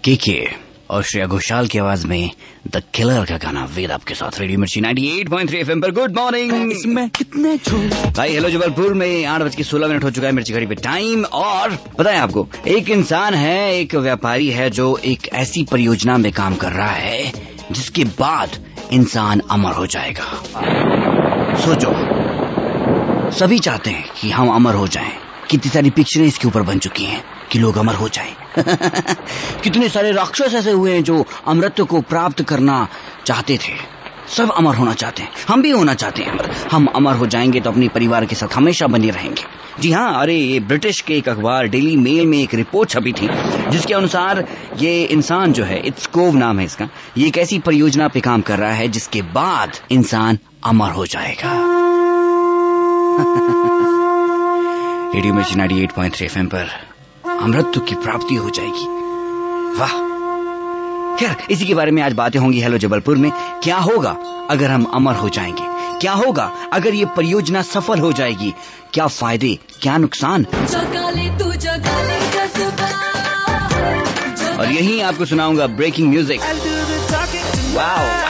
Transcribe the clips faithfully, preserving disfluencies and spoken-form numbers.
केके और श्रेया घोषाल की आवाज में द किलर का गाना वेद आपके साथ रेडियो मिर्ची अट्ठानवे पॉइंट तीन एफएम पर। Good morning. इसमें कितने भाई हेलो जबलपुर में आठ बज के सोलह मिनट हो चुका है मिर्ची घड़ी पे टाइम। और पता है आपको, एक इंसान है, एक व्यापारी है जो एक ऐसी परियोजना में काम कर रहा है जिसके बाद इंसान अमर हो जाएगा। सोचो, सभी चाहते हैं कि हम अमर हो जाएं। कितनी सारी पिक्चरें इसके ऊपर बन चुकी हैं कि लोग अमर हो जाएं। कितने सारे राक्षस ऐसे हुए हैं जो अमरत्व को प्राप्त करना चाहते थे। सब अमर होना चाहते हैं, हम भी होना चाहते हैं अमर। हम अमर हो जाएंगे तो अपने परिवार के साथ हमेशा बने रहेंगे। जी हाँ, अरे ये ब्रिटिश के एक अखबार डेली मेल में एक रिपोर्ट छपी थी जिसके अनुसार ये इंसान जो है, इट्स कोव नाम है इसका, ये एक ऐसी परियोजना पे काम कर रहा है जिसके बाद इंसान अमर हो जाएगा। रेडियो मिर्ची अट्ठानवे पॉइंट तीन एफएम पर अमरत्व की प्राप्ति हो जाएगी। वाह। खैर, इसी के बारे में आज बातें होंगी हेलो जबलपुर में। क्या होगा अगर हम अमर हो जाएंगे? क्या होगा अगर ये परियोजना सफल हो जाएगी? क्या फायदे, क्या नुकसान? और यही आपको सुनाऊंगा ब्रेकिंग म्यूजिक। वाह।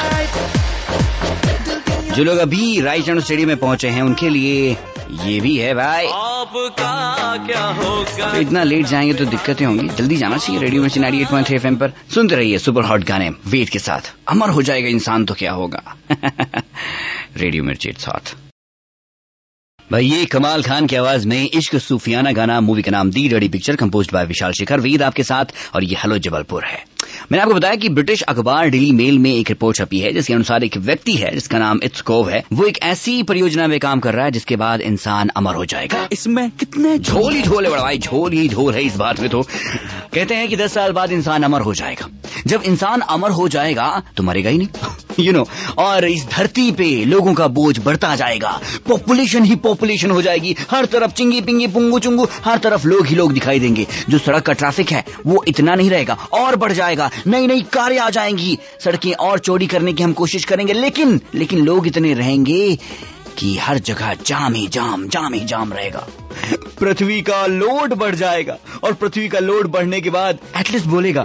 जो लोग अभी रायचंद स्टेडियम में पहुंचे हैं उनके लिए ये भी है भाई। आपका क्या होगा? तो इतना लेट जाएंगे तो दिक्कतें होंगी, जल्दी जाना चाहिए। रेडियो मिर्ची अट्ठानवे पॉइंट तीन एफएम पर सुनते रहिए सुपर हॉट गाने वेद के साथ। अमर हो जाएगा इंसान तो क्या होगा। रेडियो मिर्ची इट्स हॉट। भाई ये कमाल खान की आवाज में इश्क सूफियाना गाना, मूवी का नाम the dirty picture, composed by Vishal Shekhar. Ved आपके साथ और ये हेलो जबलपुर है। मैंने आपको बताया कि ब्रिटिश अखबार डेली मेल में एक रिपोर्ट छपी है जिसके अनुसार एक व्यक्ति है जिसका नाम इट्स कोव है, वो एक ऐसी परियोजना में काम कर रहा है जिसके बाद इंसान अमर हो जाएगा। इसमें कितने झोल ही झोल है बड़ा भाई, झोल ही झोल है इस बात में। तो कहते हैं कि दस साल बाद इंसान अमर हो जाएगा। जब इंसान अमर हो जाएगा तो मरेगा ही नहीं, यू नो। और इस धरती पे लोगों का बोझ बढ़ता जाएगा, पॉपुलेशन ही पॉपुलेशन हो जाएगी। हर तरफ चिंगी पिंगी पुंगू चुंगू, हर तरफ लोग ही लोग दिखाई देंगे। जो सड़क का ट्रैफिक है वो इतना नहीं रहेगा, और बढ़ जाएगा। नई नई कारें आ जाएंगी, सड़कें और चौड़ी करने की हम कोशिश करेंगे, लेकिन लेकिन लोग इतने रहेंगे कि हर जगह जाम ही जाम जाम ही जाम रहेगा। पृथ्वी का लोड बढ़ जाएगा, और पृथ्वी का लोड बढ़ने के बाद एटलीस्ट बोलेगा,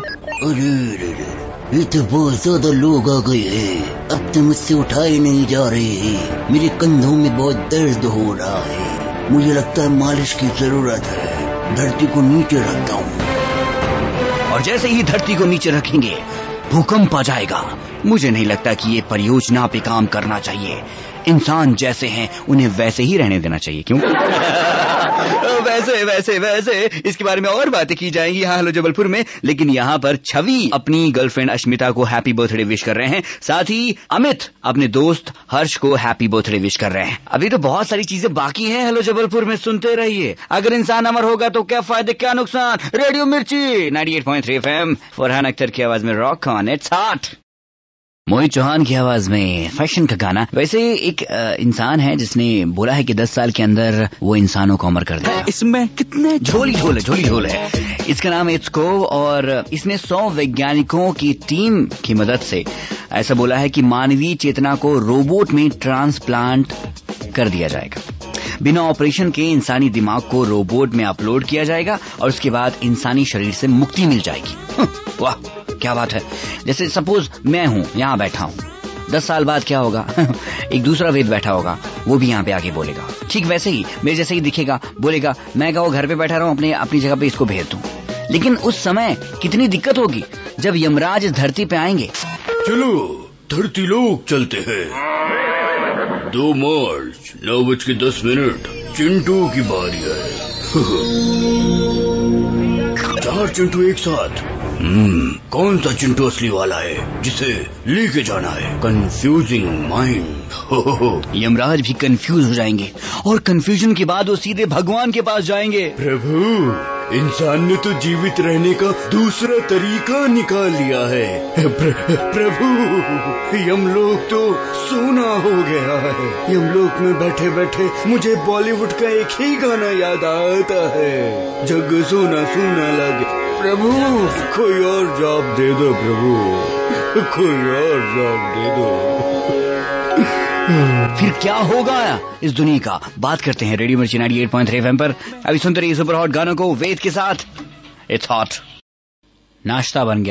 अरे ये तो बहुत ज्यादा लोग आ गए हैं, अब तो मुझसे उठाए नहीं जा रहे हैं, मेरे कंधों में बहुत दर्द हो रहा है, मुझे लगता है मालिश की जरूरत है, धरती को नीचे रखता हूँ। और जैसे ही धरती को नीचे रखेंगे भूकंप आ जाएगा। मुझे नहीं लगता कि ये परियोजना पे काम करना चाहिए। इंसान जैसे हैं उन्हें वैसे ही रहने देना चाहिए। क्यों? वैसे वैसे वैसे इसके बारे में और बातें की जाएंगी यहाँ हेलो जबलपुर में। लेकिन यहाँ पर छवि अपनी गर्लफ्रेंड अश्मिता को हैप्पी बर्थडे विश कर रहे हैं, साथ ही अमित अपने दोस्त हर्ष को हैप्पी बर्थडे विश कर रहे हैं। अभी तो बहुत सारी चीजें बाकी हैं हेलो जबलपुर में, सुनते रहिए। अगर इंसान अमर होगा तो क्या फायदे क्या नुकसान। रेडियो मिर्ची अट्ठानवे पॉइंट तीन एफएम, फरहान अख्तर की आवाज में rock on it's hot. Mohit Chauhan की आवाज में फैशन का गाना। वैसे एक आ, इंसान है जिसने बोला है कि दस साल के अंदर वो इंसानों को अमर कर देगा। इसमें कितने झोली झोल है, झोली झोल है। इसका नाम है इट्स कोव, और इसने सौ वैज्ञानिकों की टीम की मदद से ऐसा बोला है कि मानवीय चेतना को रोबोट में ट्रांसप्लांट कर दिया जाएगा। बिना ऑपरेशन के इंसानी दिमाग को रोबोट में अपलोड किया जाएगा और उसके बाद इंसानी शरीर से मुक्ति मिल जाएगी। वाह क्या बात है। जैसे सपोज मैं हूँ यहाँ बैठा हूँ, दस साल बाद क्या होगा? एक दूसरा वेद बैठा होगा, वो भी यहाँ पे आके बोलेगा। ठीक वैसे ही मेरे जैसे ही दिखेगा, बोलेगा मैं क्या वो घर पे बैठा रहा हूँ, अपने अपनी जगह पे इसको भेज दूं। लेकिन उस समय कितनी दिक्कत होगी जब यमराज इस धरती पे आएंगे। चलो धरती लोग चलते हैं, दो मार्च नौ बज के दस मिनट चिंटू की बारी है। चार चिंटू एक साथ। हम्म कौन सा चिंटू असली वाला है जिसे लेके जाना है? Confusing mind. यमराज भी कंफ्यूज हो जाएंगे, और कंफ्यूजन के बाद वो सीधे भगवान के पास जाएंगे। प्रभु इंसान ने तो जीवित रहने का दूसरा तरीका निकाल लिया है। प्र, प्रभु यमलोक तो सोना हो गया है। यमलोक में बैठे बैठे मुझे बॉलीवुड का एक ही गाना याद आता है, जग सोना सोना लगे। प्रभु कोई और जॉब दे दो, प्रभु कोई और जॉब दे दो। फिर क्या होगा इस दुनिया का, बात करते हैं रेडियो मिर्ची अट्ठानवे पॉइंट तीन एफएम पर। अभी सुनते रहिए सुपर हॉट गानों को वेद के साथ। It's hot. नाश्ता बन गया।